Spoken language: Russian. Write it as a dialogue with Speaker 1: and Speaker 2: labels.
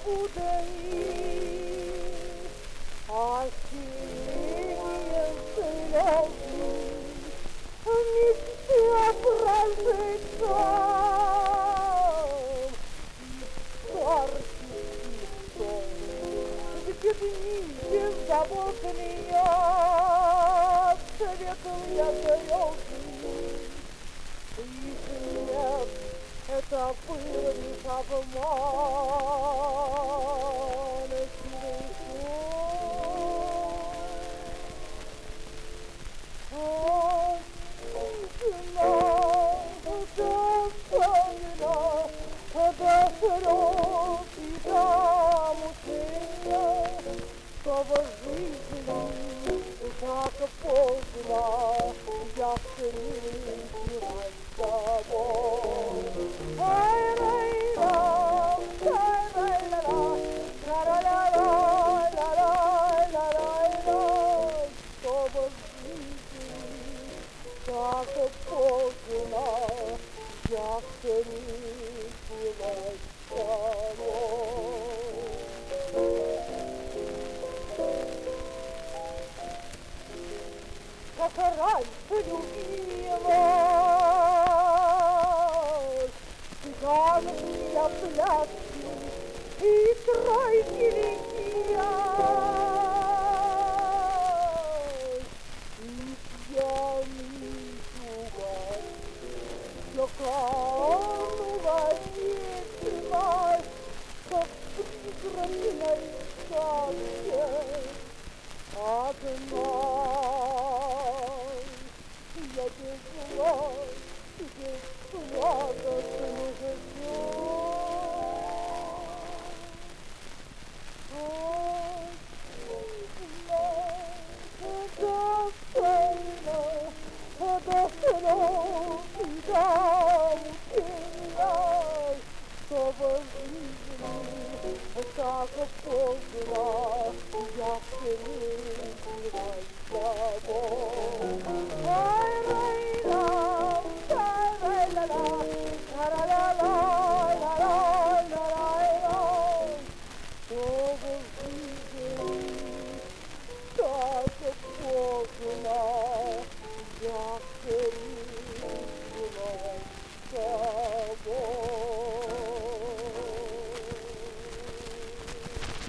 Speaker 1: худые, осенние слезы, мечте прожить сам, старческий сон, где дни беззаботные, светлые звезды. Их нет, это был лишь обман, силой сон. Истина достойна до слез и до мучения, что в жизни так поздно я встретилась с тобой. Ай-рай-ра, ай-рай-ра-ра, ра-ра-ра-ра-ра-ра-ра-ра, что в жизни так поздно я встретилась с тобой. Как раньше любилась, цыганские пляски и тройки лихие, и пьяный чугай, все кануло вечно, как в призрачной сказке. Одна я без сладостных до слез и до мучения, что в жизни так поздно я встретилась с тобой. Ай-рай-ра, ай-рай-ра-ра, ра-ра-ра-ра-ра-ра-ра-ра, что в жизни так поздно я встретилась